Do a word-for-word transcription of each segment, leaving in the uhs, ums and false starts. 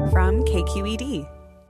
from K Q E D.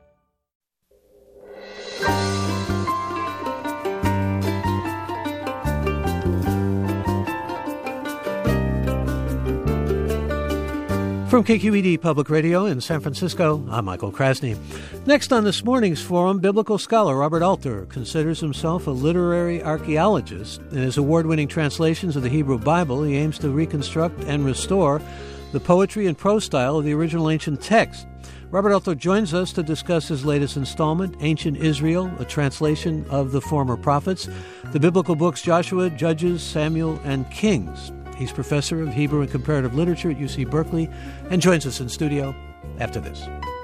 From K Q E D Public Radio in San Francisco, I'm Michael Krasny. Next on this morning's forum, biblical scholar Robert Alter considers himself a literary archaeologist. In his award-winning translations of the Hebrew Bible, he aims to reconstruct and restore the poetry and prose style of the original ancient text. Robert Alter joins us to discuss his latest installment, Ancient Israel, a translation of the former prophets, the biblical books Joshua, Judges, Samuel, and Kings. He's professor of Hebrew and Comparative Literature at U C Berkeley and joins us in studio after this.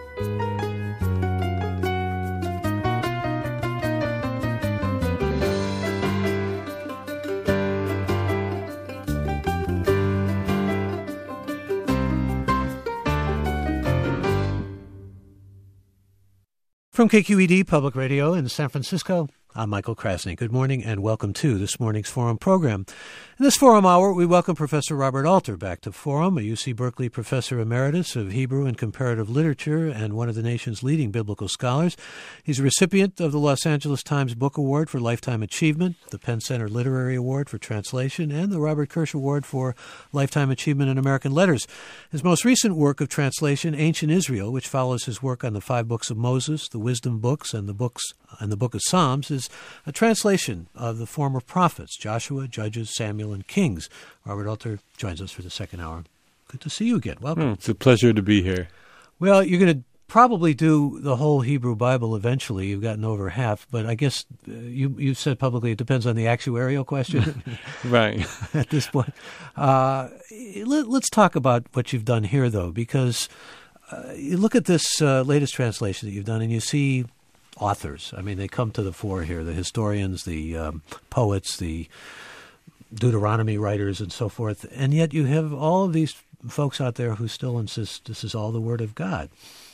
From K Q E D Public Radio in San Francisco, I'm Michael Krasny. Good morning and welcome to this morning's Forum program. In this Forum Hour, we welcome Professor Robert Alter back to Forum, a U C Berkeley Professor Emeritus of Hebrew and Comparative Literature and one of the nation's leading biblical scholars. He's a recipient of the Los Angeles Times Book Award for Lifetime Achievement, the Penn Center Literary Award for Translation, and the Robert Kirsch Award for Lifetime Achievement in American Letters. His most recent work of translation, Ancient Israel, which follows his work on the five books of Moses, the wisdom books, and the books and the book of Psalms, is a translation of the former prophets, Joshua, Judges, Samuel, and Kings. Robert Alter joins us for the second hour. Good to see you again. Welcome. Oh, it's a pleasure to be here. Well, you're going to probably do the whole Hebrew Bible eventually. You've gotten over half, but I guess uh, you, you've said publicly it depends on the actuarial question. Right. At this point. Uh, let, let's talk about what you've done here, though, because uh, you look at this uh, latest translation that you've done and you see authors. I mean, they come to the fore here, the historians, the um, poets, the Deuteronomy writers, and so forth. And yet you have all of these folks out there who still insist this is all the Word of God.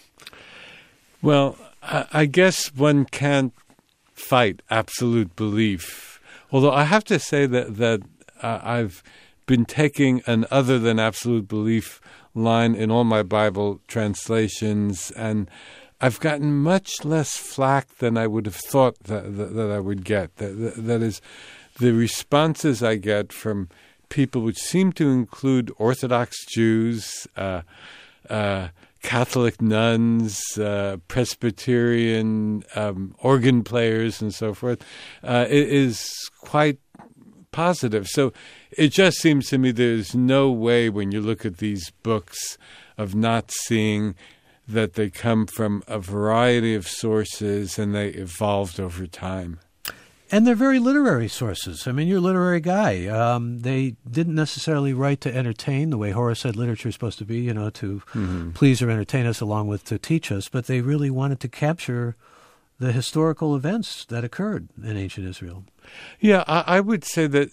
Well, I, I guess one can't fight absolute belief. Although I have to say that, that uh, I've been taking an other than absolute belief line in all my Bible translations, and I've gotten much less flack than I would have thought that, that, that I would get. That, that, that is, the responses I get from people which seem to include Orthodox Jews, uh, uh, Catholic nuns, uh, Presbyterian um, organ players, and so forth, uh, it is quite positive. So it just seems to me there's no way when you look at these books of not seeing that they come from a variety of sources and they evolved over time. And they're very literary sources. I mean, you're a literary guy. Um, they didn't necessarily write to entertain the way Horace said literature is supposed to be, you know, to mm-hmm. please or entertain us along with to teach us, but they really wanted to capture the historical events that occurred in ancient Israel. Yeah, I, I would say that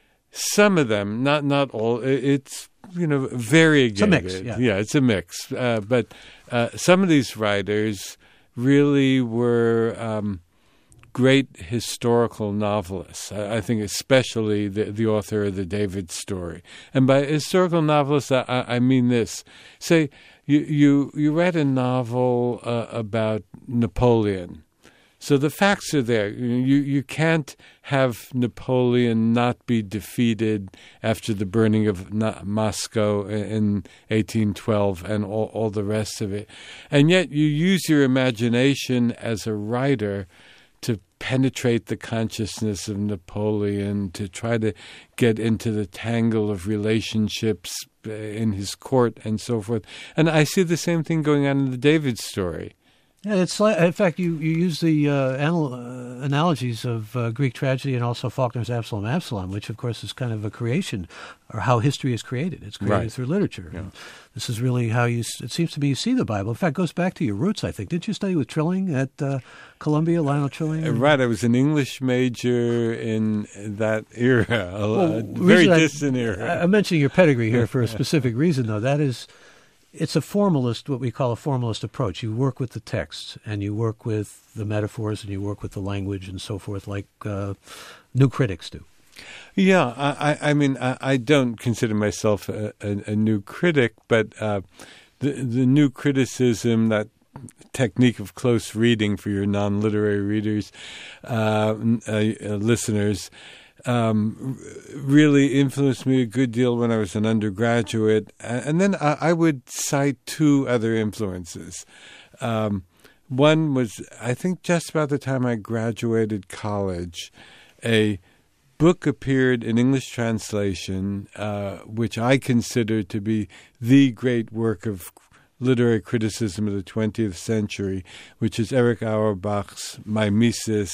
some of them, not not all, it's, you know, variegated. It's a mix, yeah. Yeah, it's a mix. Uh, but uh, some of these writers really were um, great historical novelists. I, I think especially the, the author of the David story. And by historical novelists, I, I mean this. Say, you, you, you read a novel uh, about Napoleon. So the facts are there. You you can't have Napoleon not be defeated after the burning of Moscow in eighteen twelve and all, all the rest of it. And yet you use your imagination as a writer to penetrate the consciousness of Napoleon, to try to get into the tangle of relationships in his court and so forth. And I see the same thing going on in the David story. Yeah, it's like, in fact, you, you use the uh, anal- uh, analogies of uh, Greek tragedy and also Faulkner's Absalom, Absalom, which, of course, is kind of a creation, or how history is created. It's created right. through literature. Yeah. This is really how you, it seems to me, you see the Bible. In fact, it goes back to your roots, I think. Didn't you study with Trilling at uh, Columbia, Lionel Trilling? Uh, right. I was an English major in that era, a, well, a very I, distant era. I, I'm mentioning your pedigree here for a specific reason, though. That is... It's a formalist, what we call a formalist approach. You work with the text, and you work with the metaphors, and you work with the language and so forth, like uh, new critics do. Yeah, I, I mean, I, I don't consider myself a, a, a new critic, but uh, the the new criticism, that technique of close reading for your non-literary readers, uh, uh, uh, listeners, um, really influenced me a good deal when I was an undergraduate. And then I, I would cite two other influences. Um, one was, I think, just about the time I graduated college, a book appeared in English translation, uh, which I consider to be the great work of literary criticism of the twentieth century, which is Erich Auerbach's Mimesis,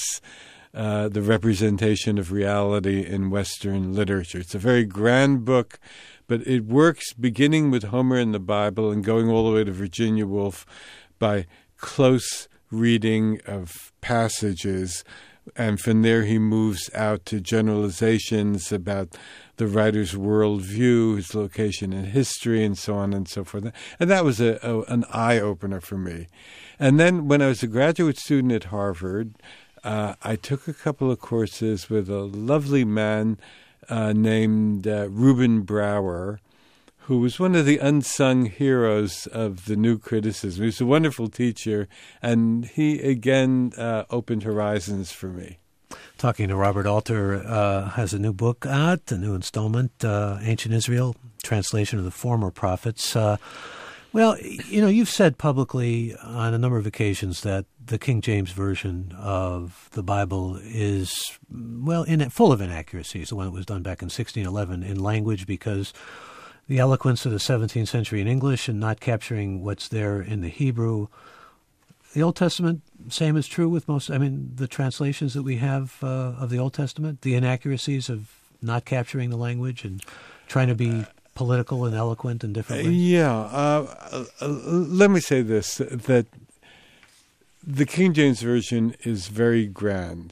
uh, The Representation of Reality in Western Literature. It's a very grand book, but it works beginning with Homer in the Bible and going all the way to Virginia Woolf by close reading of passages. And from there, he moves out to generalizations about the writer's worldview, his location in history, and so on and so forth. And that was a, a, an eye-opener for me. And then when I was a graduate student at Harvard, uh, I took a couple of courses with a lovely man uh, named uh, Reuben Brower, who was one of the unsung heroes of the new criticism. He was a wonderful teacher, and he, again, uh, opened horizons for me. Talking to Robert Alter, uh, has a new book out, a new installment, uh, Ancient Israel, Translation of the Former Prophets. Uh, well, you know, you've said publicly on a number of occasions that the King James Version of the Bible is, well, in, full of inaccuracies, the one that was done back in sixteen eleven in language, because the eloquence of the seventeenth century in English and not capturing what's there in the Hebrew. The Old Testament, same is true with most, I mean, the translations that we have uh, of the Old Testament, the inaccuracies of not capturing the language and trying to be political and eloquent in different ways. Yeah. Uh, uh, let me say this, that the King James Version is very grand,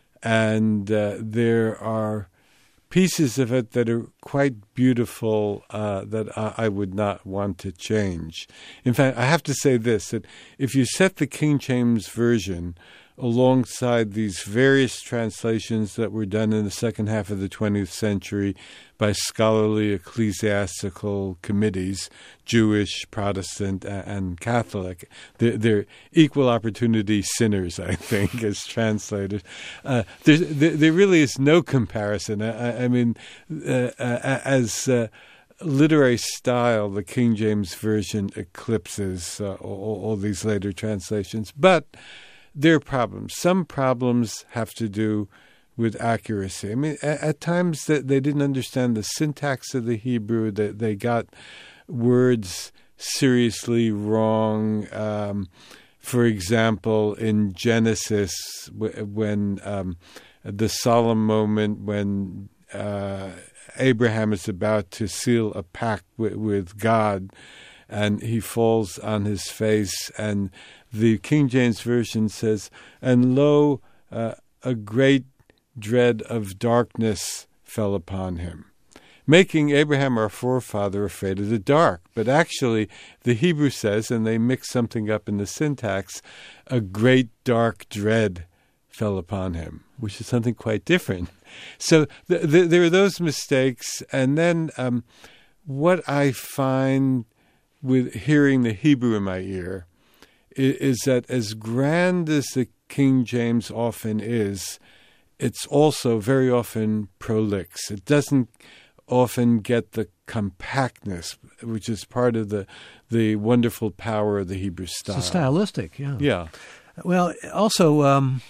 and uh, there are pieces of it that are quite beautiful uh, that I, I would not want to change. In fact, I have to say this, that if you set the King James Version alongside these various translations that were done in the second half of the twentieth century by scholarly ecclesiastical committees, Jewish, Protestant, and Catholic, they're, they're equal opportunity sinners, I think, as translators. Uh, there, there really is no comparison. I, I mean, uh, as uh, literary style, the King James Version eclipses uh, all, all these later translations. But there are problems. Some problems have to do with accuracy. I mean, at, at times that they didn't understand the syntax of the Hebrew. That they, they got words seriously wrong. Um, for example, in Genesis, w- when um, the solemn moment when uh, Abraham is about to seal a pact w- with God, and he falls on his face, and the King James Version says, "And lo, uh, a great dread of darkness fell upon him," making Abraham, our forefather, afraid of the dark. But actually, the Hebrew says, and they mix something up in the syntax, "a great dark dread fell upon him," which is something quite different. So th- th- there are those mistakes. And then um, what I find with hearing the Hebrew in my ear is that as grand as the King James often is, it's also very often prolix. It doesn't often get the compactness, which is part of the the wonderful power of the Hebrew style. It's stylistic, yeah. Yeah. Well, also, um,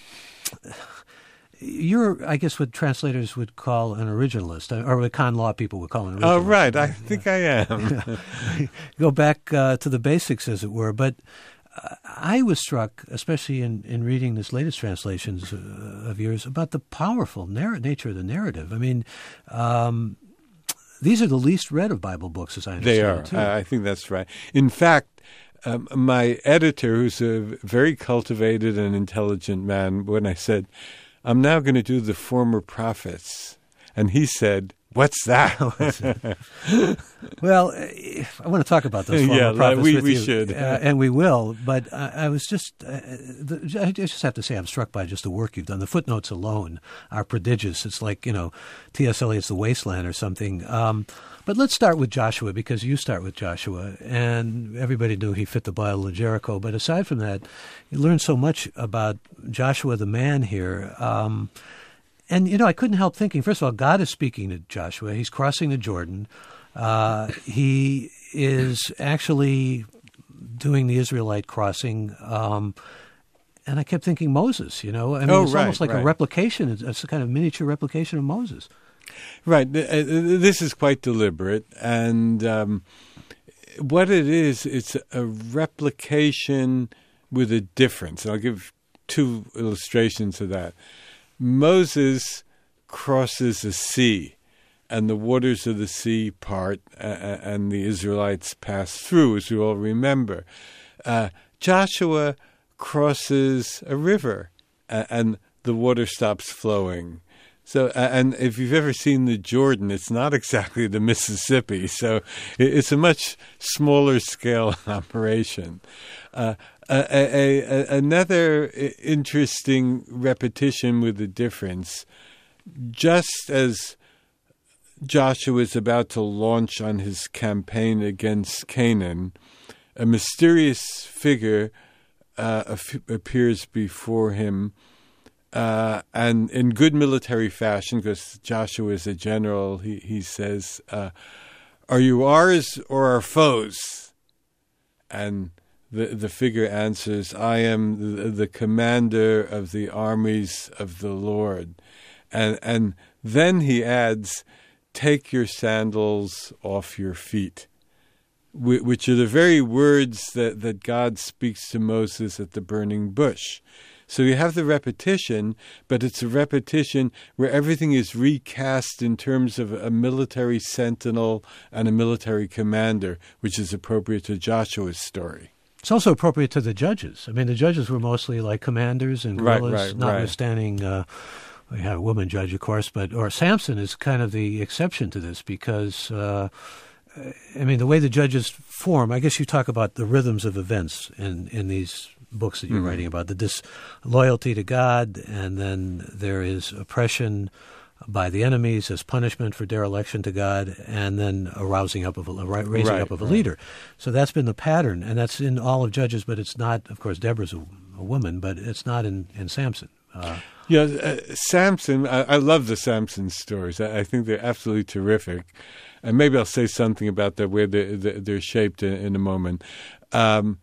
you're, I guess, what translators would call an originalist, or what con law people would call an originalist. Oh, right. I think I am. Go back uh, to the basics, as it were. But uh, I was struck, especially in, in reading this latest translations uh, of yours, about the powerful narr- nature of the narrative. I mean, um, these are the least read of Bible books, as I understand They are. it, too. I, I think that's right. In fact, um, my editor, who's a very cultivated and intelligent man, when I said, "I'm now going to do the former prophets," and he said, "What's that?" Well, I want to talk about those former yeah, prophets we, with we you, should. uh, and we will. But uh, I was just, uh, the, I just have to say, I'm struck by just the work you've done. The footnotes alone are prodigious. It's like, you know, T S. Eliot's The Wasteland or something. Um, But let's start with Joshua, because you start with Joshua, and everybody knew he fit the Battle of Jericho. But aside from that, you learn so much about Joshua the man here. Um, and, you know, I couldn't help thinking, first of all, God is speaking to Joshua. He's crossing the Jordan. Uh, he is actually doing the Israelite crossing. Um, and I kept thinking Moses, you know. I mean, oh, it's right, almost like right. a replication. It's, it's a kind of miniature replication of Moses. Right. This is quite deliberate. And um, what it is, it's a replication with a difference. I'll give two illustrations of that. Moses crosses a sea, and the waters of the sea part, uh, and the Israelites pass through, as we all remember. Uh, Joshua crosses a river, uh, and the water stops flowing. So, uh, and if you've ever seen the Jordan, it's not exactly the Mississippi. So it's a much smaller scale operation. Uh, a, a, a, another interesting repetition with a difference, just as Joshua is about to launch on his campaign against Canaan, a mysterious figure uh, appears before him. Uh, and in good military fashion, because Joshua is a general, he, he says, uh, are you ours or our foes? And the, the figure answers, I am the, the commander of the armies of the Lord. And, and then he adds, take your sandals off your feet, which are the very words that, that God speaks to Moses at the burning bush. So you have the repetition, but it's a repetition where everything is recast in terms of a military sentinel and a military commander, which is appropriate to Joshua's story. It's also appropriate to the judges. I mean, the judges were mostly like commanders and guerrillas, right, right, notwithstanding right. Uh, we had a woman judge, of course, but or Samson is kind of the exception to this because, uh, I mean, the way the judges form, I guess you talk about the rhythms of events in, in these books that you're mm-hmm. writing about, the disloyalty to God, and then there is oppression by the enemies as punishment for dereliction to God, and then a rousing up of a raising right, up of a right. leader. So that's been the pattern, and that's in all of Judges, but it's not, of course, Deborah's a, a woman, but it's not in, in Samson. Uh, yeah, uh, Samson, I, I love the Samson stories. I, I think they're absolutely terrific. And maybe I'll say something about the way they're, they're shaped in, in a moment. Um,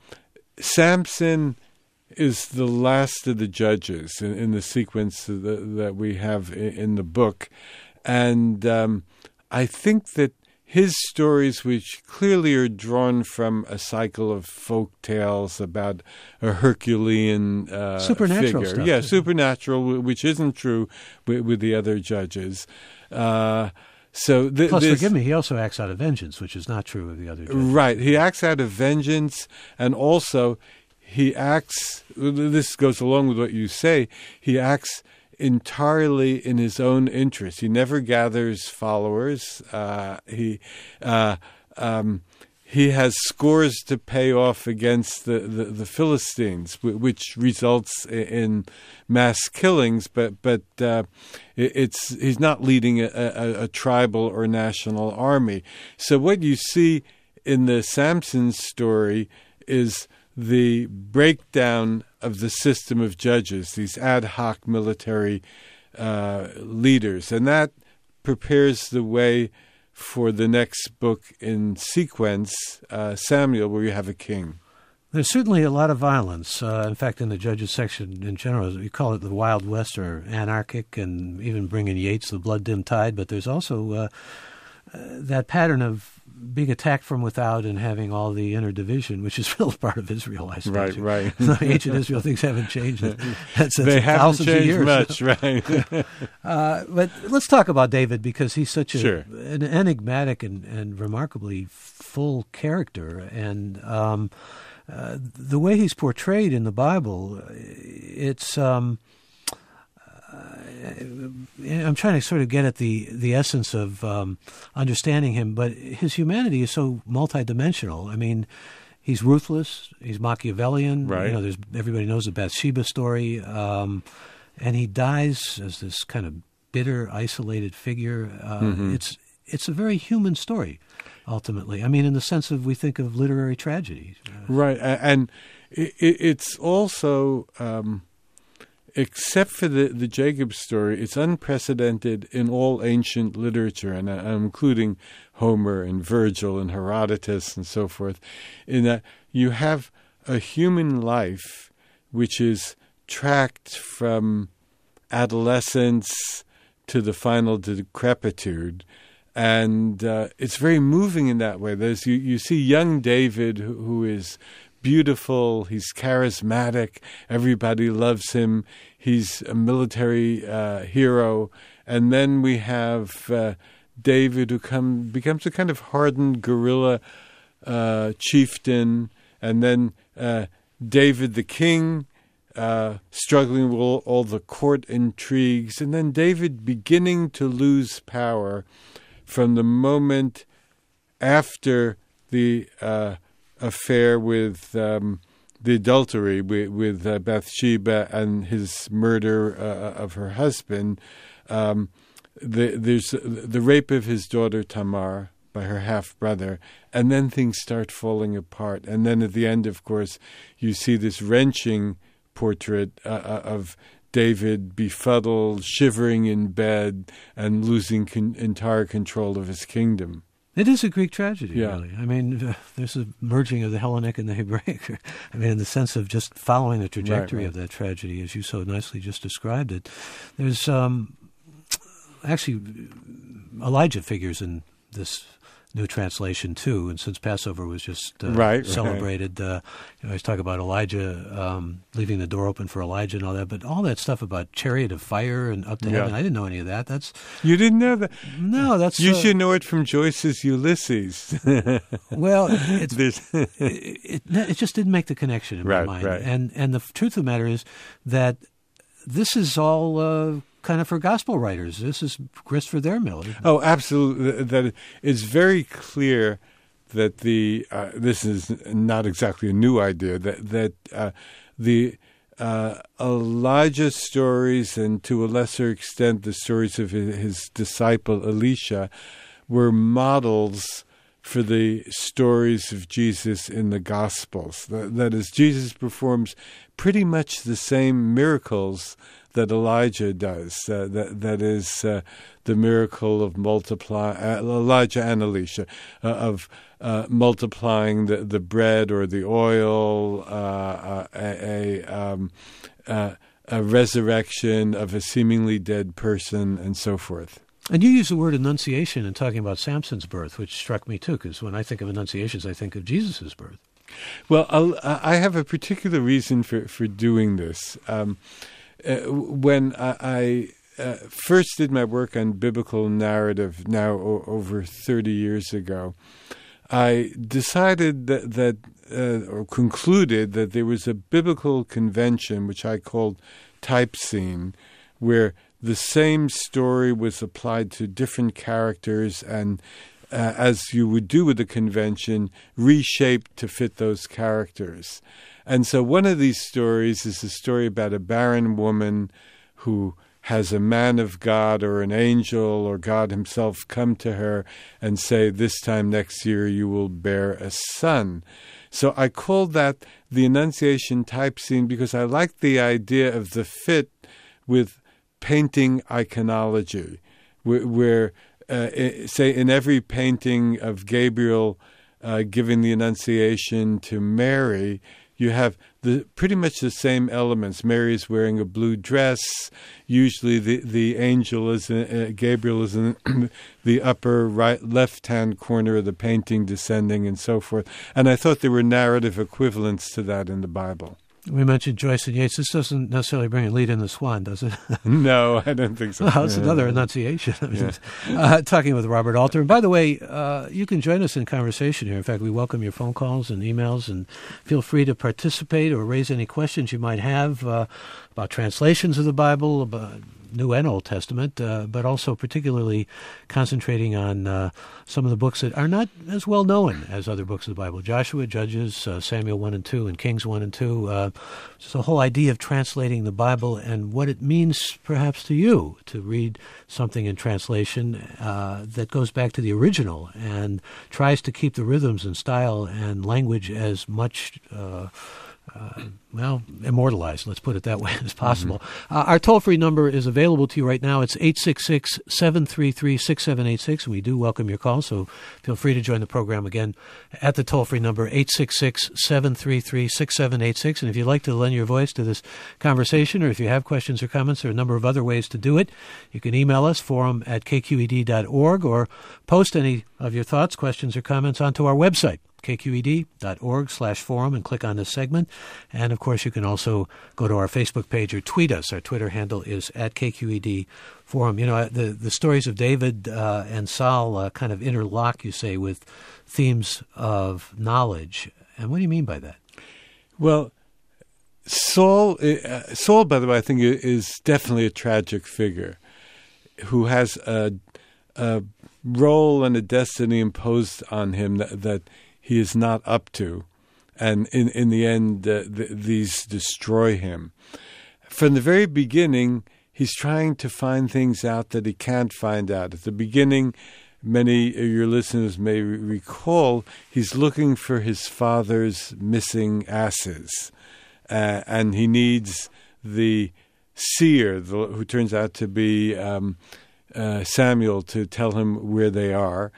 Samson is the last of the judges in, in the sequence that, that we have in, in the book. And um, I think that his stories, which clearly are drawn from a cycle of folk tales about a Herculean uh, supernatural figure. stuff. Yeah, supernatural, which isn't true with, with the other judges. Uh, so th- Plus, this, forgive me, he also acts out of vengeance, which is not true of the other judges. Right. He acts out of vengeance, and also he acts, this goes along with what you say, he acts entirely in his own interest. He never gathers followers. Uh, he uh, um, he has scores to pay off against the, the, the Philistines, which results in mass killings. But but uh, it's he's not leading a, a, a tribal or national army. So what you see in the Samson story is the breakdown of the system of judges, these ad hoc military uh, leaders. And that prepares the way for the next book in sequence, uh, Samuel, where you have a king. There's certainly a lot of violence. Uh, in fact, in the Judges section in general, we call it the Wild West or anarchic, and even bring in Yeats, the blood-dimmed tide. But there's also uh, uh, that pattern of being attacked from without and having all the inner division, which is still part of Israel, I suppose. Right, right. Ancient Israel, things haven't changed. That's, that's they haven't thousands changed of years. much, right? uh, but let's talk about David, because he's such a, sure. an enigmatic and, and remarkably full character. And um, uh, the way he's portrayed in the Bible, it's... Um, I'm trying to sort of get at the, the essence of um, understanding him, but his humanity is so multidimensional. I mean, he's ruthless, he's Machiavellian. Right. You know, there's everybody knows the Bathsheba story, um, and he dies as this kind of bitter, isolated figure. Uh, mm-hmm. It's it's a very human story, ultimately. I mean, in the sense of we think of literary tragedy. Uh, right. And it, it's also, um, except for the, the Jacob story, it's unprecedented in all ancient literature, and I'm including Homer and Virgil and Herodotus and so forth, in that you have a human life which is tracked from adolescence to the final decrepitude. And uh, it's very moving in that way. There's you, you see young David, who, who is beautiful, he's charismatic, everybody loves him, he's a military uh, hero. And then we have uh, David, who come, becomes a kind of hardened guerrilla uh, chieftain, and then uh, David the king, uh, struggling with all, all the court intrigues, and then David beginning to lose power from the moment after the uh, affair with um, the adultery with, with uh, Bathsheba and his murder uh, of her husband. Um, the, there's the rape of his daughter Tamar by her half-brother, and then things start falling apart. And then at the end, of course, you see this wrenching portrait uh, of David befuddled, shivering in bed, and losing con- entire control of his kingdom. It is a Greek tragedy, yeah. really. I mean, uh, there's a merging of the Hellenic and the Hebraic. I mean, in the sense of just following the trajectory right, right. of that tragedy, as you so nicely just described it. There's um, actually Elijah figures in this new translation too, and since Passover was just uh, right, celebrated, right. Uh, you know, I always talk about Elijah um, leaving the door open for Elijah and all that, but all that stuff about chariot of fire and up to yeah. heaven, I didn't know any of that. That's you didn't know that? No, that's you uh, should know it from Joyce's Ulysses. Well, it's, it, it it just didn't make the connection in right, my mind, right. and and the truth of the matter is that this is all Uh, kind of for gospel writers. This is grist for their mill. Oh, absolutely. That it's very clear that the uh, this is not exactly a new idea. That that uh, the uh, Elijah stories, and to a lesser extent the stories of his, his disciple Elisha, were models for the stories of Jesus in the Gospels. That, that is, Jesus performs pretty much the same miracles that Elijah does. Uh, that that is uh, the miracle of multiply uh, Elijah and Elisha uh, of uh, multiplying the, the bread or the oil, uh, uh, a a, um, uh, a resurrection of a seemingly dead person, and so forth. And you use the word annunciation in talking about Samson's birth, which struck me too, because when I think of annunciations, I think of Jesus' birth. Well, I'll, I have a particular reason for, for doing this. Um, uh, when I, I uh, first did my work on biblical narrative, now o- over thirty years ago, I decided that, that uh, or concluded that there was a biblical convention, which I called type scene, where the same story was applied to different characters and, uh, as you would do with a convention, reshaped to fit those characters. And so one of these stories is a story about a barren woman who has a man of God or an angel or God himself come to her and say, this time next year you will bear a son. So I called that the Annunciation type scene because I liked the idea of the fit with painting iconology, where, where uh, say, in every painting of Gabriel uh, giving the Annunciation to Mary, you have the pretty much the same elements. Mary is wearing a blue dress. Usually, the, the angel is in, uh, Gabriel is in the upper right left-hand corner of the painting, descending, and so forth. And I thought there were narrative equivalents to that in the Bible. We mentioned Joyce and Yeats. This doesn't necessarily bring a lead in the Swan, does it? No, I don't think so. Well, it's yeah. another annunciation. Yeah. uh, talking with Robert Alter. And by the way, uh, you can join us in conversation here. In fact, we welcome your phone calls and emails, and feel free to participate or raise any questions you might have uh, about translations of the Bible, about New and Old Testament, uh, but also particularly concentrating on uh, some of the books that are not as well known as other books of the Bible. Joshua, Judges, uh, Samuel one and two, and Kings one and two. Uh, so the whole idea of translating the Bible and what it means perhaps to you to read something in translation uh, that goes back to the original and tries to keep the rhythms and style and language as much uh, Uh, well, immortalized, let's put it that way, as possible. Mm-hmm. Uh, our toll-free number is available to you right now. It's eight six six, seven three three, six seven eight six, and we do welcome your call, so feel free to join the program again at the toll-free number, eight six six, seven three three, six seven eight six. And if you'd like to lend your voice to this conversation, or if you have questions or comments, there are a number of other ways to do it. You can email us, forum at k q e d dot org, or post any of your thoughts, questions, or comments onto our website, k q e d dot org slash forum, and click on this segment. And, of course, you can also go to our Facebook page or tweet us. Our Twitter handle is at K Q E D Forum. You know, the, the stories of David uh, and Saul uh, kind of interlock, you say, with themes of knowledge. And what do you mean by that? Well, Saul, uh, Saul, by the way, I think is definitely a tragic figure who has a, a role and a destiny imposed on him that, that he is not up to, and in, in the end, uh, th- these destroy him. From the very beginning, he's trying to find things out that he can't find out. At the beginning, many of your listeners may re- recall, he's looking for his father's missing asses, uh, and he needs the seer, the, who turns out to be um, uh, Samuel, to tell him where they are,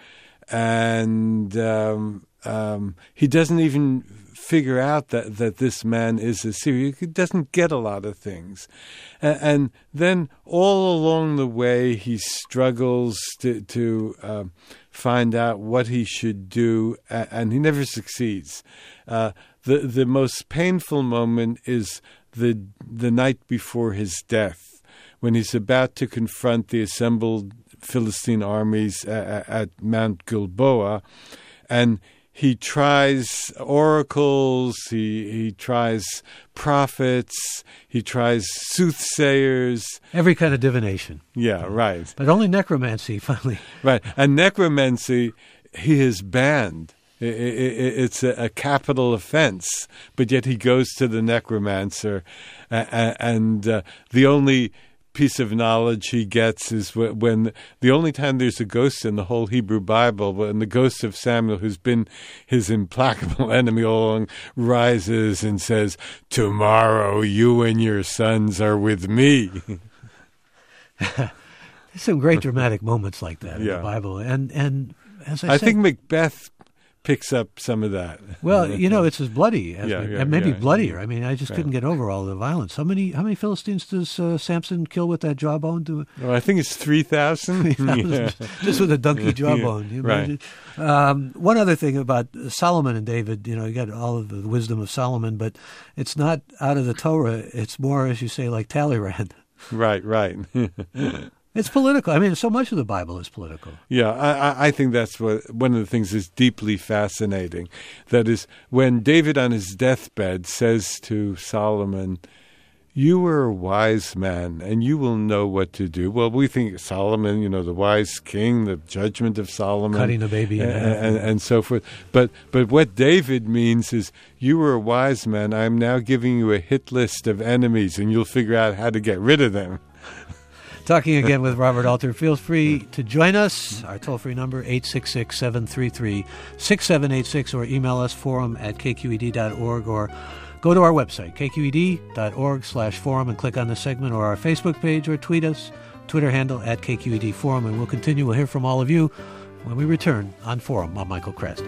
and Um, Um, he doesn't even figure out that, that this man is a seer. He doesn't get a lot of things. And, and then all along the way, he struggles to, to uh, find out what he should do, and he never succeeds. Uh, the, the most painful moment is the, the night before his death, when he's about to confront the assembled Philistine armies at, at Mount Gilboa, and he tries oracles, he he tries prophets, he tries soothsayers. Every kind of divination. Yeah, right. But only necromancy, finally. Right. And necromancy, he is banned. It's a capital offense, but yet he goes to the necromancer, and uh, the only piece of knowledge he gets is when the only time there's a ghost in the whole Hebrew Bible, when the ghost of Samuel, who's been his implacable enemy all along, rises and says, "Tomorrow you and your sons are with me." There's some great dramatic moments like that in yeah. the Bible, and and as I, I said, think Macbeth picks up some of that. Well, you know, it's as bloody as yeah, we, yeah, and maybe yeah, bloodier. yeah. I mean, I just right. couldn't get over all the violence. How many how many Philistines does uh, Samson kill with that jawbone? To oh, I think it's three thousand. yeah. Just with a donkey jawbone. yeah, you right. Um, one other thing about Solomon and David, you know, you got all of the wisdom of Solomon, but it's not out of the Torah. It's more, as you say, like Talleyrand. Right, right. It's political. I mean, so much of the Bible is political. Yeah, I, I think that's what one of the things is deeply fascinating. That is, when David on his deathbed says to Solomon, "You were a wise man, and you will know what to do." Well, we think Solomon, you know, the wise king, the judgment of Solomon. Cutting a baby in and, half. and, and so forth. But, but what David means is, you were a wise man. I'm now giving you a hit list of enemies, and you'll figure out how to get rid of them. Talking again with Robert Alter. Feel free to join us. Our toll-free number, eight six six, seven three three, six seven eight six, or email us, forum at k q e d dot org, or go to our website, k q e d dot org slash forum, and click on the segment, or our Facebook page, or tweet us, Twitter handle at K Q E D Forum, and we'll continue. We'll hear from all of you when we return on Forum. I'm Michael Krasny.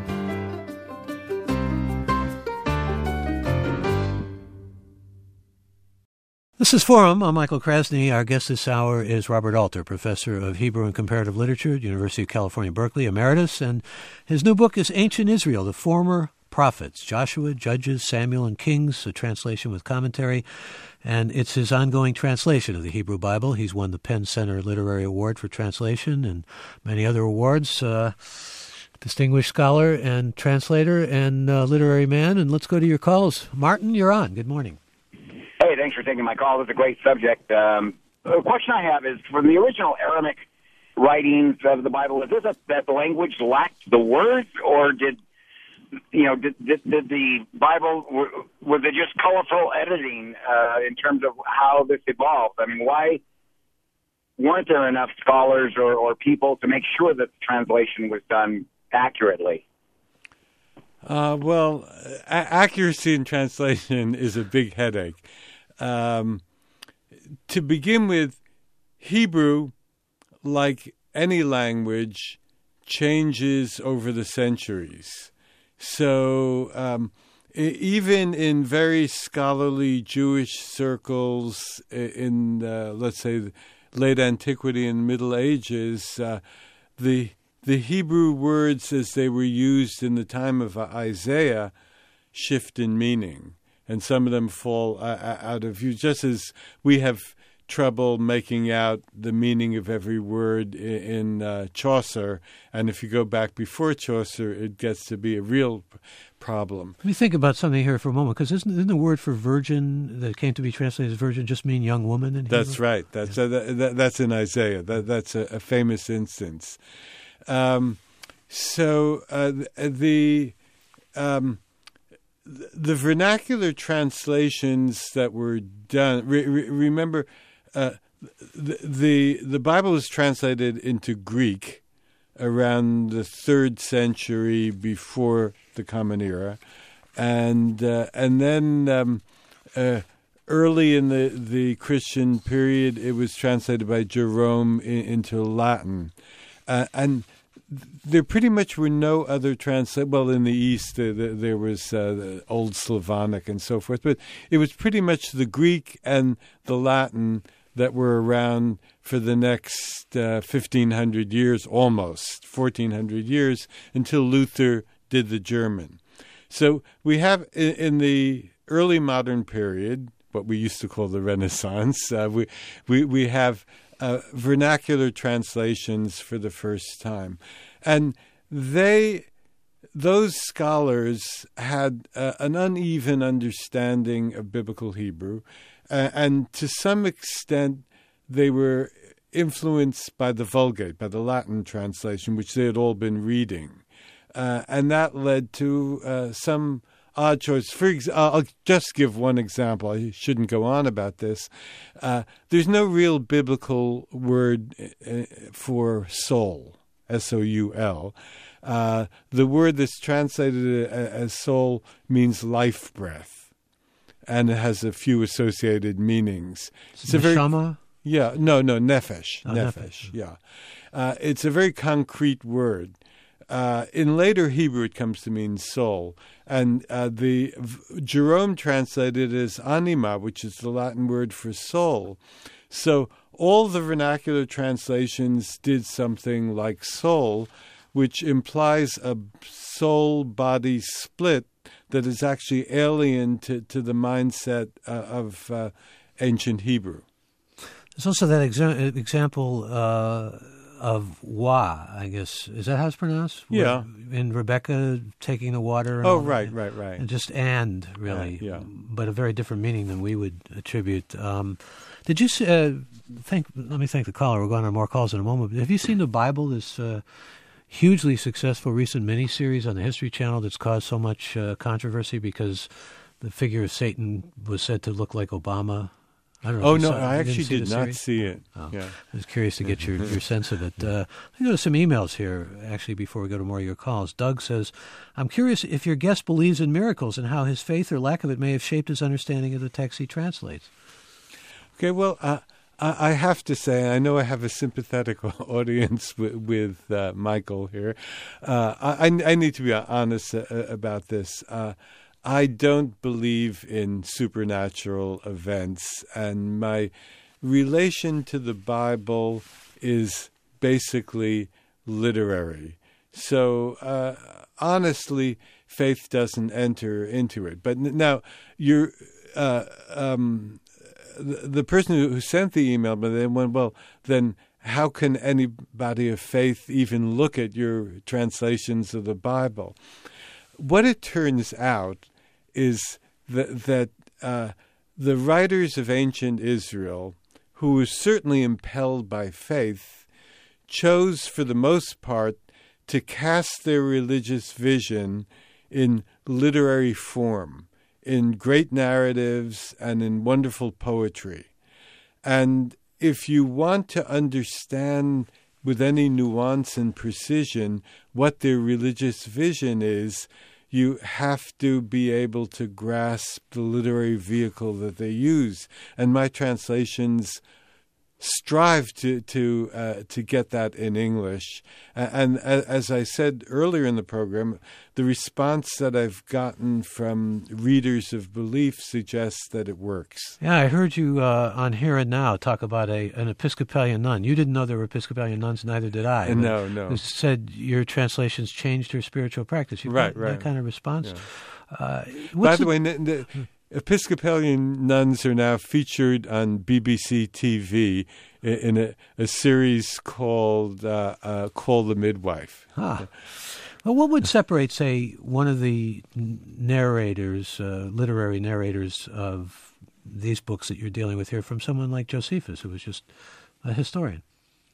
This is Forum. I'm Michael Krasny. Our guest this hour is Robert Alter, professor of Hebrew and Comparative Literature at University of California, Berkeley, emeritus, and his new book is Ancient Israel, the Former Prophets, Joshua, Judges, Samuel, and Kings, a translation with commentary, and it's his ongoing translation of the Hebrew Bible. He's won the Penn Center Literary Award for Translation and many other awards. Uh, distinguished scholar and translator and uh, literary man, and let's go to your calls. Martin, you're on. Good morning. Hey, thanks for taking my call. It's a great subject. Um, the question I have is, from the original Aramaic writings of the Bible, is this a, that the language lacked the words, or did you know did, did, did the Bible, was it just colorful editing uh, in terms of how this evolved? I mean, why weren't there enough scholars or, or people to make sure that the translation was done accurately? Uh, well, a- accuracy in translation is a big headache. Um, to begin with, Hebrew, like any language, changes over the centuries. So um, even in very scholarly Jewish circles in, uh, let's say, late antiquity and Middle Ages, uh, the the Hebrew words as they were used in the time of Isaiah shift in meaning, and some of them fall uh, out of view, just as we have trouble making out the meaning of every word in, in uh, Chaucer, and if you go back before Chaucer, it gets to be a real problem. Let me think about something here for a moment, because isn't, isn't the word for virgin that came to be translated as virgin just mean young woman in Hebrew? That's right. That's yeah. uh, that, that, that's in Isaiah. That, that's a, a famous instance. Um, so uh, the um, the vernacular translations that were done. Re- re- remember, uh, the, the the Bible was translated into Greek around the third century before the Common Era, and uh, and then um, uh, early in the, the Christian period, it was translated by Jerome in, into Latin, uh, and there pretty much were no other translate. Well, in the East, uh, the, there was uh, the Old Slavonic and so forth, but it was pretty much the Greek and the Latin that were around for the next uh, fifteen hundred years, almost fourteen hundred years, until Luther did the German. So we have in, in the early modern period, what we used to call the Renaissance, uh, we, we, we have uh, vernacular translations for the first time. And they, those scholars had uh, an uneven understanding of biblical Hebrew, uh, and to some extent they were influenced by the Vulgate, by the Latin translation, which they had all been reading. Uh, and that led to uh, some odd choice. For ex- I'll just give one example. I shouldn't go on about this. Uh, there's no real biblical word uh, for soul, S O U L. Uh, the word that's translated as soul means life breath, and it has a few associated meanings. It's a very, yeah, no, no, nefesh, oh, nefesh, nefesh. yeah. Uh, it's a very concrete word. Uh, in later Hebrew, it comes to mean soul, and uh, the Jerome translated it as anima, which is the Latin word for soul. So all the vernacular translations did something like soul, which implies a soul-body split that is actually alien to, to the mindset uh, of uh, ancient Hebrew. There's also that exa- example uh, of wa, I guess. Is that how it's pronounced? Yeah. In Rebecca taking the water. And oh, all right, that. right, right. And just and, really. Uh, yeah. But a very different meaning than we would attribute. Um, did you uh, think, let me thank the caller. We're going on more calls in a moment. Have you seen the Bible, this uh, hugely successful recent miniseries on the History Channel that's caused so much uh, controversy because the figure of Satan was said to look like Obama? I don't know. Oh, if you no, saw, I you actually did did see not see it. Oh, yeah. I was curious to get your, your sense of it. Uh, I go to some emails here, actually, before we go to more of your calls. Doug says, I'm curious if your guest believes in miracles and how his faith or lack of it may have shaped his understanding of the text he translates. Okay, well, uh, I, I have to say, I know I have a sympathetic audience with, with uh, Michael here. Uh, I, I need to be honest uh, about this. Uh, I don't believe in supernatural events, and my relation to the Bible is basically literary. So, uh, honestly, faith doesn't enter into it. But n- now, you're, uh, um, the, the person who sent the email, but they went, well, then how can anybody of faith even look at your translations of the Bible? What it turns out is that, that uh, the writers of ancient Israel, who was certainly impelled by faith, chose for the most part to cast their religious vision in literary form, in great narratives and in wonderful poetry. And if you want to understand with any nuance and precision what their religious vision is, you have to be able to grasp the literary vehicle that they use. And my translations strive to to uh, to get that in English. And, and as I said earlier in the program, the response that I've gotten from readers of Belief suggests that it works. Yeah, I heard you uh, on Here and Now talk about a an Episcopalian nun. You didn't know there were Episcopalian nuns, neither did I. No, no. You said your translations changed her spiritual practice. You've right, got right. That kind of response. Yeah. Uh, By the the, way, n- the Episcopalian nuns are now featured on B B C T V in a, a series called uh, uh, Call the Midwife. Ah. Well, what would separate, say, one of the narrators, uh, literary narrators of these books that you're dealing with here from someone like Josephus, who was just a historian?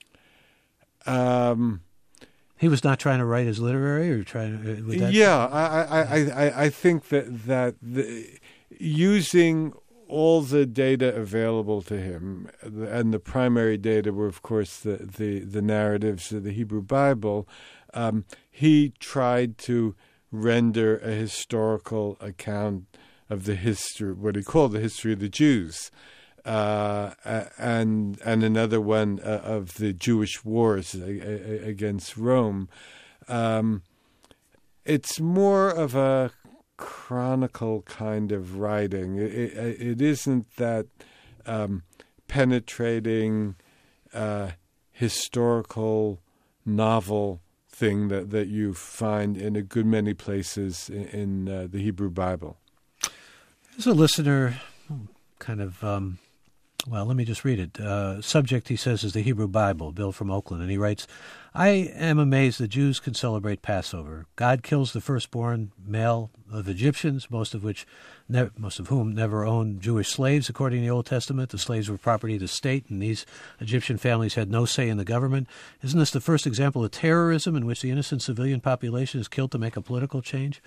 Um, he was not trying to write as literary, or trying to. Would that yeah, I, I, I, I think that that the, using all the data available to him, and the primary data were, of course, the the, the narratives of the Hebrew Bible. Um, he tried to render a historical account of the history, what he called the history of the Jews, uh, and and another one uh, of the Jewish wars against Rome. Um, it's more of a chronicle kind of writing. It, it, it isn't that um, penetrating uh, historical novel thing that, that you find in a good many places in, in uh, the Hebrew Bible. There's a listener, kind of, um, well, let me just read it. Uh, subject, he says, is the Hebrew Bible, Bill from Oakland, and he writes, I am amazed that Jews can celebrate Passover. God kills the firstborn male of Egyptians, most of which, ne- most of whom never owned Jewish slaves. According to the Old Testament, the slaves were property of the state, and these Egyptian families had no say in the government. Isn't this the first example of terrorism in which the innocent civilian population is killed to make a political change?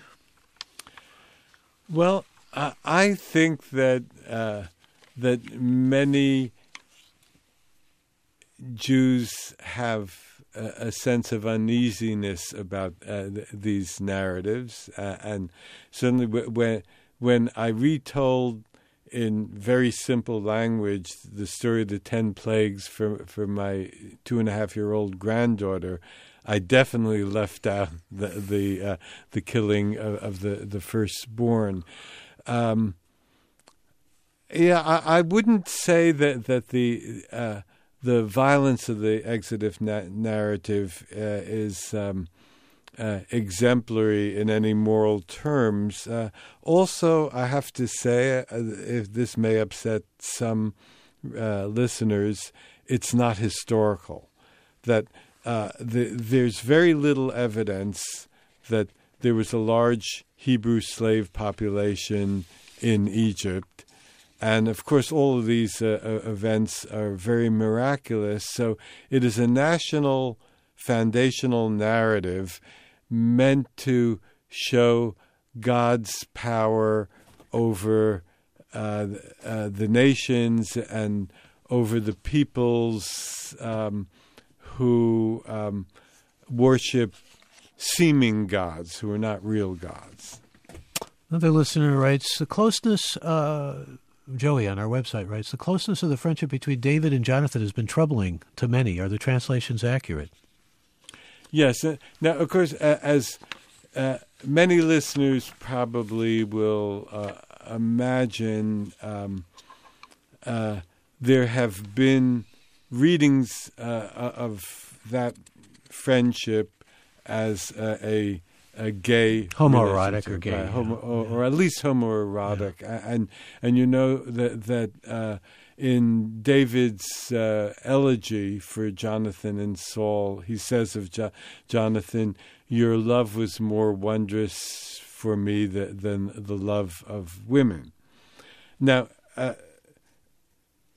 Well, uh, I think that uh, that many Jews have a, a sense of uneasiness about uh, th- these narratives, uh, and certainly w- when when I retold in very simple language the story of the ten plagues for for my two and a half year old granddaughter, I definitely left out the the uh, the killing of, of the the firstborn. Um, yeah, I, I wouldn't say that that the uh, the violence of the Exodus na- narrative uh, is um, uh, exemplary in any moral terms. Uh, also, I have to say, uh, if this may upset some uh, listeners, it's not historical. That uh, the, there's very little evidence that there was a large Hebrew slave population in Egypt. And, of course, all of these uh, events are very miraculous. So it is a national foundational narrative meant to show God's power over uh, uh, the nations and over the peoples um, who um, worship seeming gods who are not real gods. Another listener writes, the closeness... Uh Joey on our website writes, the closeness of the friendship between David and Jonathan has been troubling to many. Are the translations accurate? Yes. Uh, now, of course, uh, as uh, many listeners probably will uh, imagine, um, uh, there have been readings uh, of that friendship as uh, a a gay homoerotic or gay, uh, homo, yeah. or, or at least homoerotic, yeah. and and you know that that uh, in David's uh, elegy for Jonathan and Saul, he says of jo- Jonathan, "Your love was more wondrous for me th- than the love of women." Now, uh,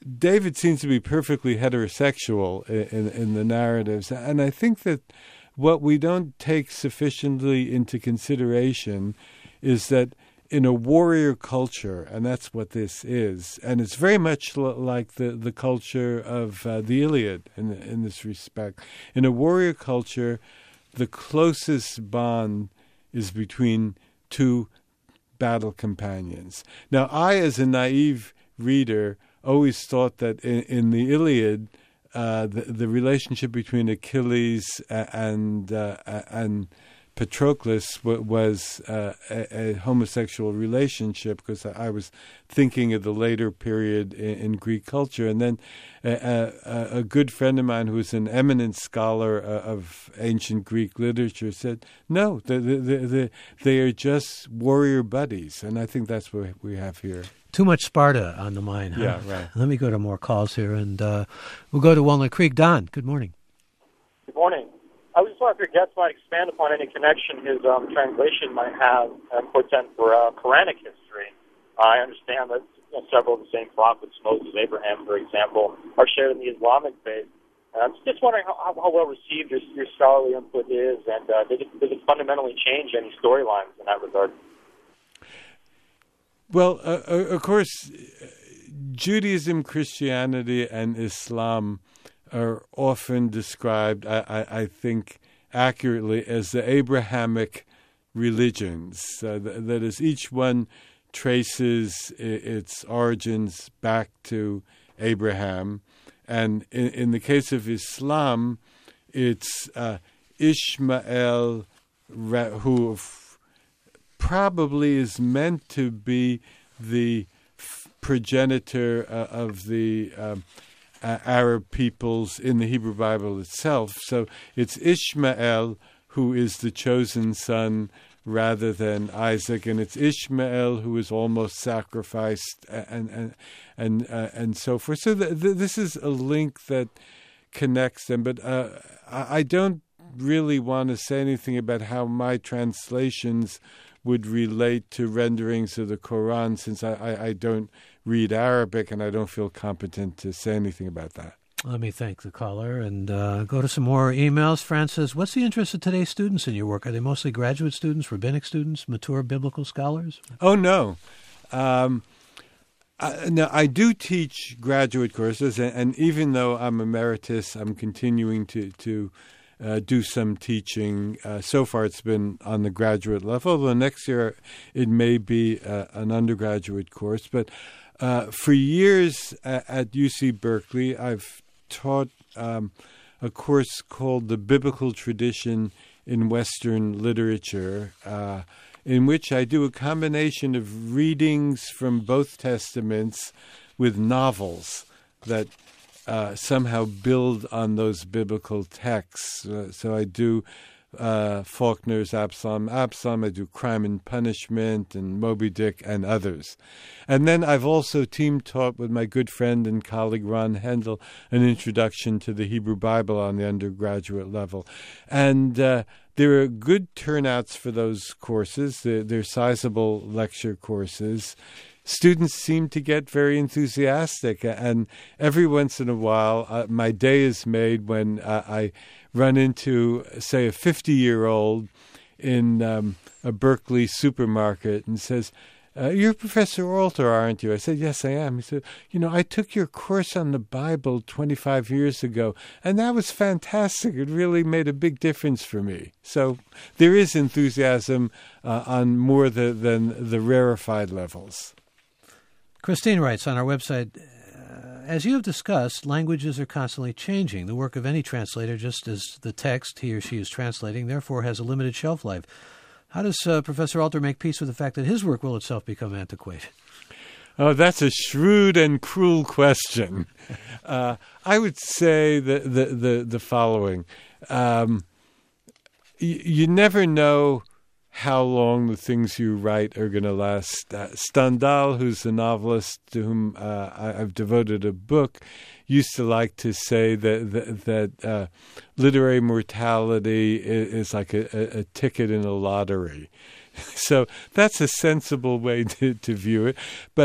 David seems to be perfectly heterosexual in, in, in the narratives. And I think that what we don't take sufficiently into consideration is that in a warrior culture, and that's what this is, and it's very much l- like the, the culture of uh, the Iliad in, in this respect. In a warrior culture, the closest bond is between two battle companions. Now, I, as a naive reader, always thought that in, in the Iliad, uh, the, the relationship between Achilles and uh, and Patroclus was uh, a, a homosexual relationship, because I was thinking of the later period in, in Greek culture. And then a, a, a good friend of mine, who was an eminent scholar of ancient Greek literature, said, no, the, the, the, the, they are just warrior buddies. And I think that's what we have here. Too much Sparta on the mind, huh? Yeah, right. Let me go to more calls here, and uh, we'll go to Walnut Creek. Don, good morning. Good morning. I was just wondering if your guest might expand upon any connection his um, translation might have and portend for uh, Quranic history. Uh, I understand that you know, several of the same prophets, Moses, Abraham, for example, are shared in the Islamic faith. And I'm just wondering how, how, how well received your, your scholarly input is, and uh, does, it, does it fundamentally change any storylines in that regard? Well, uh, of course, Judaism, Christianity, and Islam are often described, I, I, I think, accurately as the Abrahamic religions. Uh, that, that is, each one traces I- its origins back to Abraham. And in, in the case of Islam, it's uh, Ishmael, who f- probably is meant to be the f- progenitor uh, of the um, uh, Arab peoples in the Hebrew Bible itself. So it's Ishmael who is the chosen son rather than Isaac, and it's Ishmael who is almost sacrificed, and and and uh, and so forth. So the, the, this is a link that connects them. But uh, I, I don't really want to say anything about how my translations would relate to renderings of the Quran, since I, I, I don't read Arabic and I don't feel competent to say anything about that. Let me thank the caller and uh, go to some more emails. Fran says, what's the interest of today's students in your work? Are they mostly graduate students, rabbinic students, mature biblical scholars? Oh, no. Um, I, no, I do teach graduate courses, and, and even though I'm emeritus, I'm continuing to, to uh, do some teaching. Uh, so far it's been on the graduate level, although next year it may be uh, an undergraduate course. But uh, for years at, at U C Berkeley, I've taught um, a course called The Biblical Tradition in Western Literature, uh, in which I do a combination of readings from both Testaments with novels that uh, somehow build on those biblical texts. Uh, so I do uh, Faulkner's Absalom, Absalom, I do Crime and Punishment and Moby Dick and others. And then I've also team taught with my good friend and colleague Ron Hendel an introduction to the Hebrew Bible on the undergraduate level. And uh, there are good turnouts for those courses. They're, they're sizable lecture courses. Students seem to get very enthusiastic, and every once in a while uh, my day is made when uh, I run into, say, a fifty-year-old in um, a Berkeley supermarket and says, uh, you're Professor Alter, aren't you? I said, yes, I am. He said, you know, I took your course on the Bible twenty-five years ago, and that was fantastic. It really made a big difference for me. So there is enthusiasm uh, on more the, than the rarefied levels. Christine writes on our website, uh, as you have discussed, languages are constantly changing. The work of any translator, just as the text he or she is translating, therefore has a limited shelf life. How does uh, Professor Alter make peace with the fact that his work will itself become antiquated? Oh, that's a shrewd and cruel question. uh, I would say the the the, the following: um, y- you never know how long the things you write are going to last. Uh, Stendhal, who's a novelist to whom uh, I, I've devoted a book, used to like to say that that, that uh, literary mortality is, is like a, a, a ticket in a lottery. So that's a sensible way to, to view it. But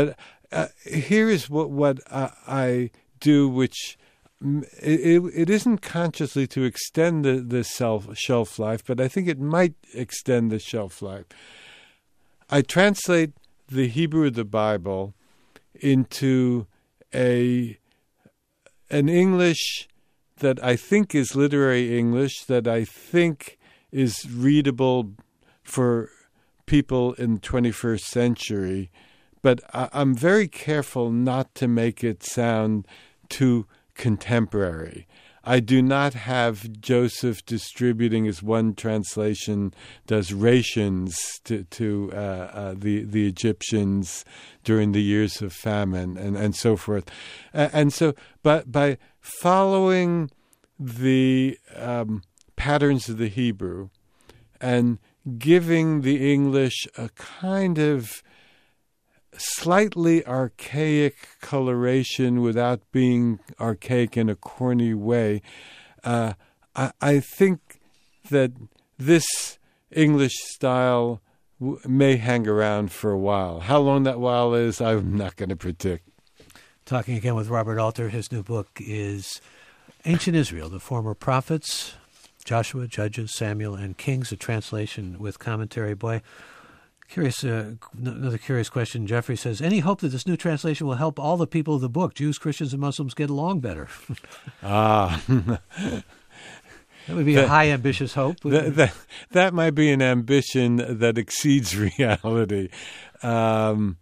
uh, here is what what I, I do, which it, it isn't consciously to extend the, the self, shelf life, but I think it might extend the shelf life. I translate the Hebrew of the Bible into a an English that I think is literary English, that I think is readable for people in the twenty-first century, but I, I'm very careful not to make it sound too contemporary. I do not have Joseph distributing, as one translation does, rations to, to uh, uh, the the Egyptians during the years of famine and, and so forth. Uh, and so, but by following the um, patterns of the Hebrew and giving the English a kind of slightly archaic coloration without being archaic in a corny way, uh, I, I think that this English style w- may hang around for a while. How long that while is, I'm not going to predict. Talking again with Robert Alter. His new book is Ancient Israel, the Former Prophets, Joshua, Judges, Samuel, and Kings, a translation with commentary. Boy, curious. Uh, another curious question. Jeffrey says, any hope that this new translation will help all the people of the book, Jews, Christians, and Muslims, get along better? ah. That would be that, a high, ambitious hope. That, that, that might be an ambition that exceeds reality. Um,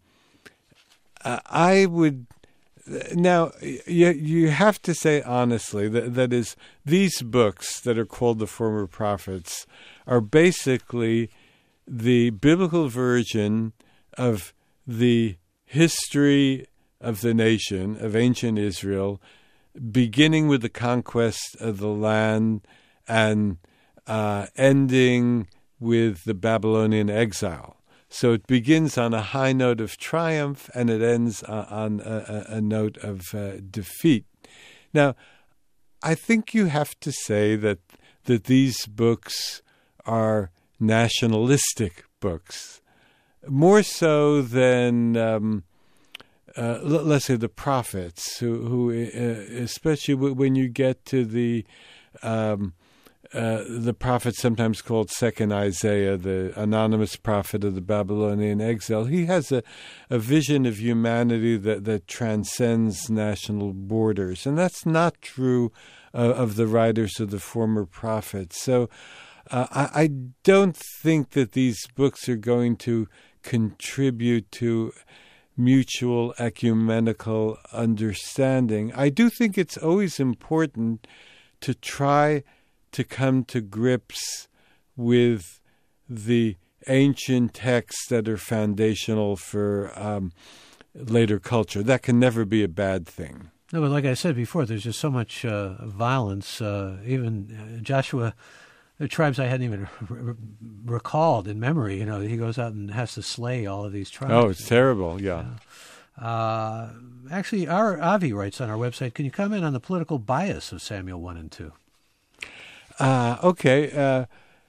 I would... Now, you, you have to say honestly, that, that is, these books that are called the Former Prophets are basically the biblical version of the history of the nation, of ancient Israel, beginning with the conquest of the land and uh, ending with the Babylonian exile. So it begins on a high note of triumph and it ends uh, on a, a note of uh, defeat. Now, I think you have to say that that these books are nationalistic books, more so than, um, uh, l- let's say, the prophets, who, who uh, especially w- when you get to the um, Uh, the prophet sometimes called Second Isaiah, the anonymous prophet of the Babylonian exile. He has a, a vision of humanity that, that transcends national borders. And that's not true uh, of the writers of the former prophets. So uh, I, I don't think that these books are going to contribute to mutual ecumenical understanding. I do think it's always important to try to come to grips with the ancient texts that are foundational for um, later culture. That can never be a bad thing. No, but like I said before, there's just so much uh, violence. Uh, even uh, Joshua, the tribes I hadn't even r- r- recalled in memory, you know, he goes out and has to slay all of these tribes. Oh, it's terrible, yeah. yeah. Uh, actually, our Avi writes on our website, can you comment on the political bias of Samuel one and two? Uh, okay. Uh,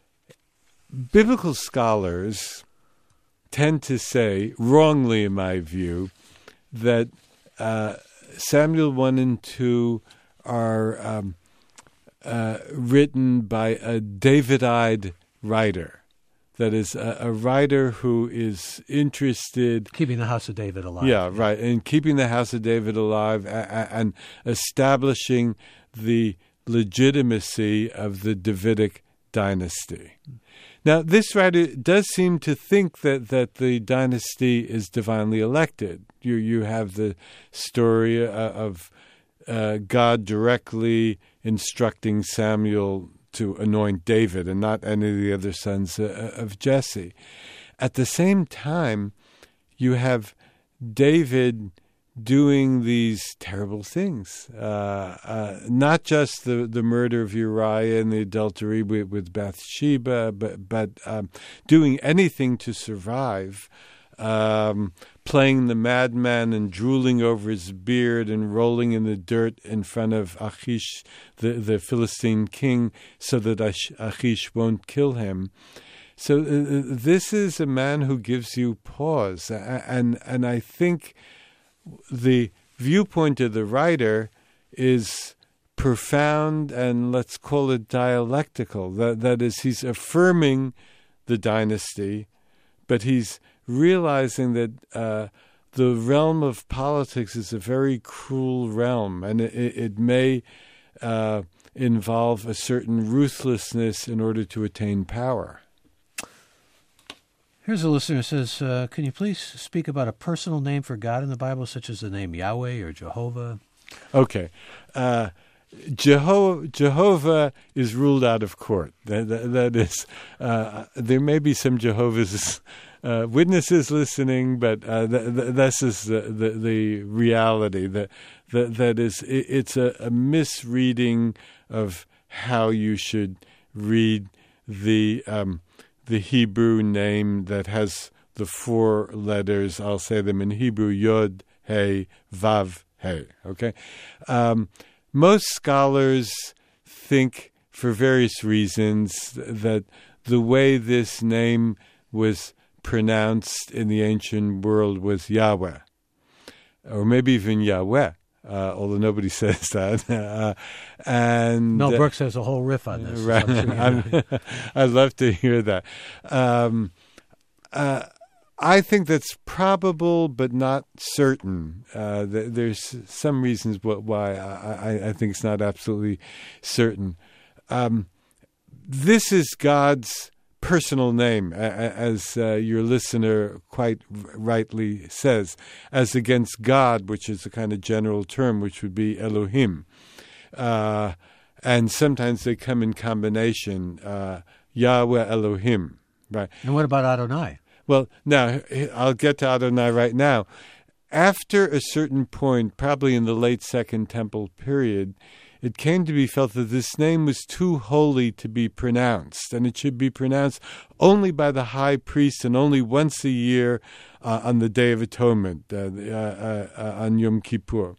biblical scholars tend to say, wrongly in my view, that uh, Samuel one and two are um, uh, written by a Davidite writer. That is, a, a writer who is interested... Keeping the house of David alive. Yeah, yeah. right. And keeping the house of David alive and, and establishing the legitimacy of the Davidic dynasty. Now, this writer does seem to think that, that the dynasty is divinely elected. You you have the story uh, of uh, God directly instructing Samuel to anoint David and not any of the other sons uh, of Jesse. At the same time, you have David doing these terrible things, uh, uh, not just the, the murder of Uriah and the adultery with, with Bathsheba, but, but um, doing anything to survive, um, playing the madman and drooling over his beard and rolling in the dirt in front of Achish, the, the Philistine king, so that Achish won't kill him. So uh, this is a man who gives you pause, and and I think the viewpoint of the writer is profound and let's call it dialectical. That, that is, he's affirming the dynasty, but he's realizing that uh, the realm of politics is a very cruel realm, and it, it may uh, involve a certain ruthlessness in order to attain power. Here's a listener who says, uh, can you please speak about a personal name for God in the Bible, such as the name Yahweh or Jehovah? Okay. Uh, Jeho- Jehovah is ruled out of court. That, that, that is, uh, there may be some Jehovah's uh, Witnesses listening, but uh, th- th- this is the, the, the reality. That, that, that is, it, it's a, a misreading of how you should read the um, the Hebrew name that has the four letters. I'll say them in Hebrew: Yod, Hey, Vav, Hey. Okay. Um, Most scholars think, for various reasons, that the way this name was pronounced in the ancient world was Yahweh, or maybe even Yahweh, uh, although nobody says that. Uh, and Mel Brooks has a whole riff on this. Right. I'd love to hear that. Um, uh, I think that's probable, but not certain. Uh, th- there's some reasons why I, I, I think it's not absolutely certain. Um, this is God's personal name, as uh, your listener quite rightly says, as against God, which is a kind of general term, which would be Elohim. Uh, and sometimes they come in combination, uh, Yahweh Elohim. Right. And what about Adonai? Well, now, I'll get to Adonai right now. After a certain point, probably in the late Second Temple period, it came to be felt that this name was too holy to be pronounced, and it should be pronounced only by the high priest and only once a year uh, on the Day of Atonement, uh, uh, uh, on Yom Kippur.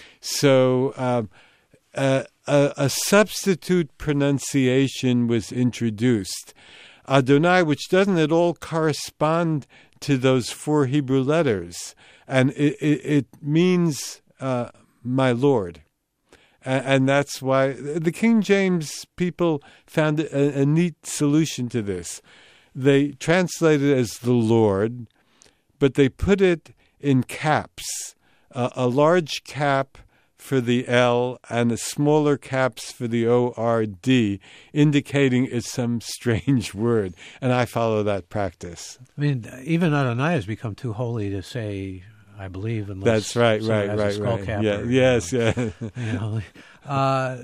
So um, uh, a, a substitute pronunciation was introduced. Adonai, which doesn't at all correspond to those four Hebrew letters, and it, it, it means uh, my Lord. And, and that's why the King James people found a, a neat solution to this. They translated it as the Lord, but they put it in caps, uh, a large cap for the L and a smaller caps for the O R D, indicating it's some strange word. And I follow that practice. I mean, even Adonai has become too holy to say, I believe, unless that's right, right, right, right, right, skull right. cap Yeah, or, yes, you know, yeah. You know, uh,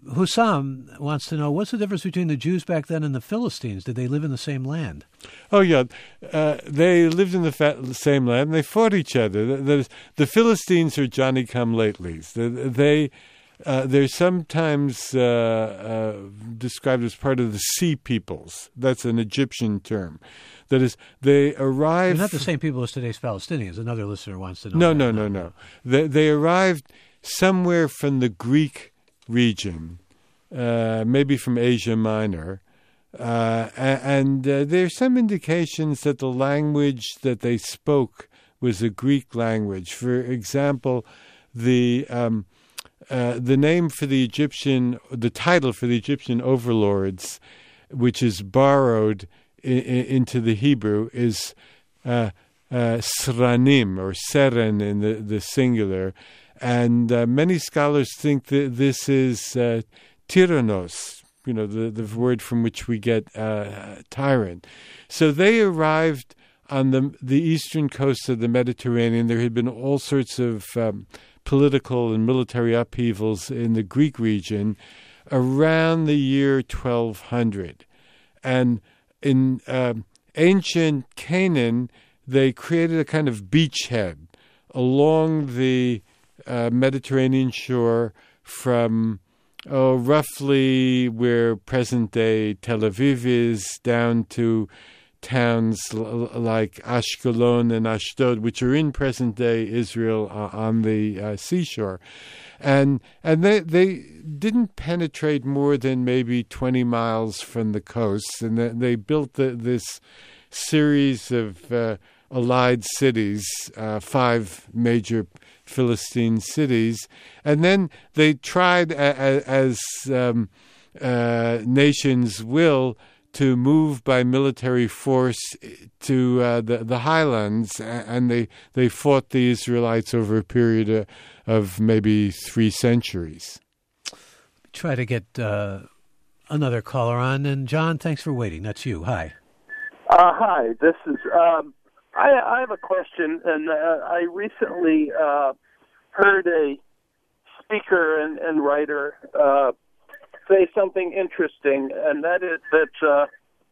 Hussam wants to know, what's the difference between the Jews back then and the Philistines? Did they live in the same land? Oh, yeah. Uh, they lived in the fa- same land, and they fought each other. The, the, the Philistines are Johnny-come-latelys. They, they, uh, they're sometimes uh, uh, described as part of the Sea Peoples. That's an Egyptian term. That is, they arrived... They're not the same people as today's Palestinians. Another listener wants to know. No, that. no, no, no. They, they arrived somewhere from the Greek region, uh, maybe from Asia Minor, uh, and uh, there's some indications that the language that they spoke was a Greek language. For example, the um, uh, the name for the Egyptian, the title for the Egyptian overlords, which is borrowed I- I- into the Hebrew, is uh, uh, Sranim, or Seren in the, the singular. And uh, many scholars think that this is uh, tyrannos, you know, the, the word from which we get uh, tyrant. So they arrived on the the eastern coast of the Mediterranean. There had been all sorts of um, political and military upheavals in the Greek region around the year twelve hundred. And in uh, ancient Canaan, they created a kind of beachhead along the Uh, Mediterranean shore from oh, roughly where present-day Tel Aviv is down to towns l- like Ashkelon and Ashdod, which are in present-day Israel uh, on the uh, seashore. And and they, they didn't penetrate more than maybe twenty miles from the coast, and they, they built the, this series of uh, allied cities, uh, five major Philistine cities, and then they tried, a, a, as um, uh, nations will, to move by military force to uh, the, the highlands, and they, they fought the Israelites over a period of, of maybe three centuries. Try to get uh, another caller on. And John, thanks for waiting. That's you. Hi. Uh, hi, this is, um, I, I have a question, and uh, I recently uh, heard a speaker and, and writer uh, say something interesting, and that is that uh,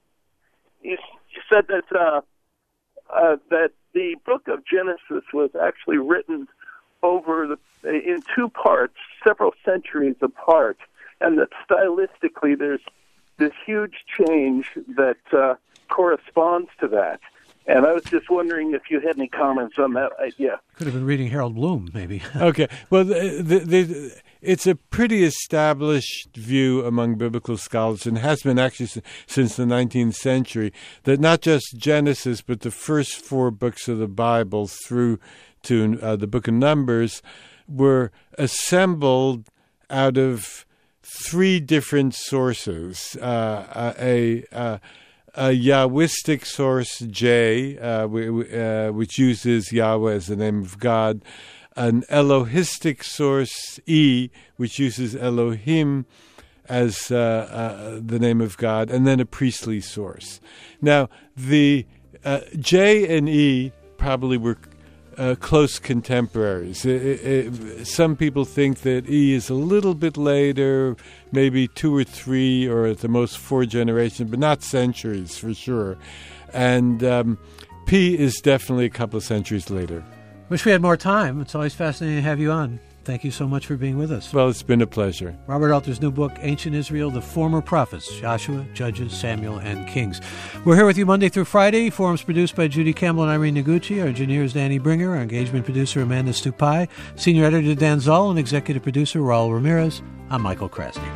you, you said that uh, uh, that the book of Genesis was actually written over the in two parts, several centuries apart, and that stylistically there's this huge change that uh, corresponds to that. And I was just wondering if you had any comments on that idea. Could have been reading Harold Bloom, maybe. Okay. Well, the, the, the, it's a pretty established view among biblical scholars, and has been actually since the nineteenth century, that not just Genesis, but the first four books of the Bible through to uh, the book of Numbers were assembled out of three different sources. Uh, a... a A Yahwistic source, J, uh, uh, which uses Yahweh as the name of God. An Elohistic source, E, which uses Elohim as uh, uh, the name of God. And then a priestly source. Now, the uh, J and E probably were uh, close contemporaries. It, it, some people think that E is a little bit later, maybe two or three, or at the most four generations, but not centuries for sure. And um, P is definitely a couple of centuries later. Wish we had more time. It's always fascinating to have you on. Thank you so much for being with us. Well, it's been a pleasure. Robert Alter's new book, Ancient Israel, The Former Prophets, Joshua, Judges, Samuel, and Kings. We're here with you Monday through Friday. Forum's produced by Judy Campbell and Irene Noguchi. Our engineer is Danny Bringer. Our engagement producer, Amanda Stupai. Senior editor, Dan Zoll. And executive producer, Raul Ramirez. I'm Michael Krasny.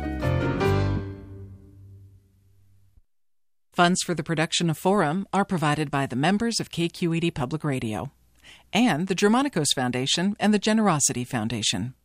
Funds for the production of Forum are provided by the members of K Q E D Public Radio and the Germanicos Foundation and the Generosity Foundation.